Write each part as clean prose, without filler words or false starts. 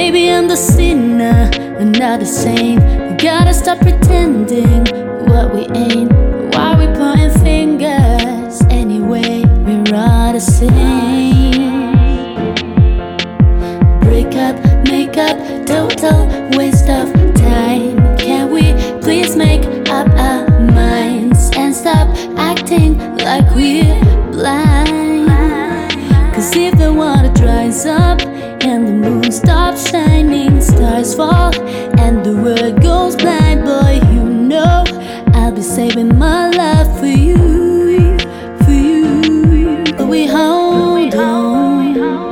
Maybe I'm the sinner and not the saint. We gotta stop pretending what we ain't. Why we pointing fingers anyway? We're all the same. Break up, make up, total waste of time. Can we please make up our minds and stop acting like we're blind? Cause if the water dries up and the moon stops shining, stars fall and the world goes blind, boy, you know I'll be saving my life for you, for you. But we hold on,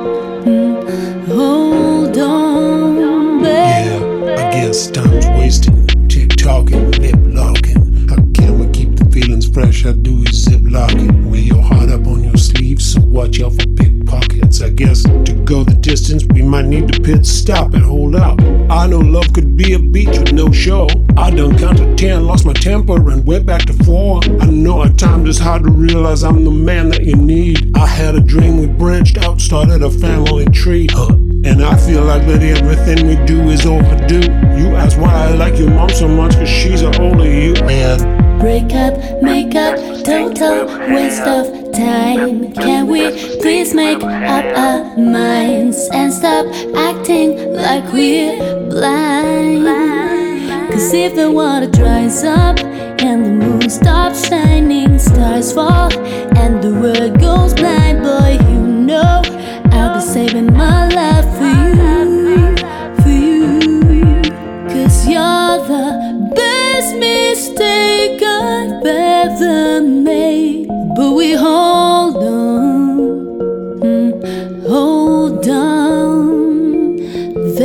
hold on, babe. Yeah, I guess time's wasting, tick-tocking, lip-locking. How can we keep the feelings fresh? I do is zip-locking. Wear your heart up on your sleeve, so watch out for pickpockets. I guess to go the distance, we might need to pit stop and hold out. I know love could be a beach with no shore. I done counted 10, lost my temper and went back to 4. I know at times it's hard to realize I'm the man that you need. I had a dream, we branched out, started a family tree. And I feel like that everything we do is overdue. You ask why I like your mom so much, cause she's a older you, man. Break up, make up, total waste of time. Can we please make up our minds and stop acting like we're blind? Cause if the water dries up and the moon stops shining, stars fall and the world goes blind, boy, you know I'll be saving my life for you, for you. Cause you're the best mistake I've ever made. But we